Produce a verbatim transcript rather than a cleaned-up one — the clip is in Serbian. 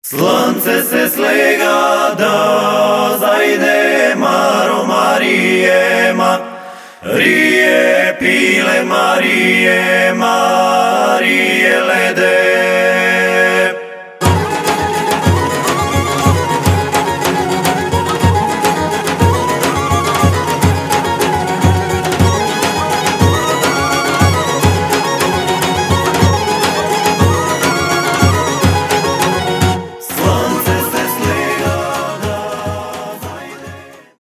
Slunce se slega da zajde Maro Marijema, rije pile Marije, Marije lede.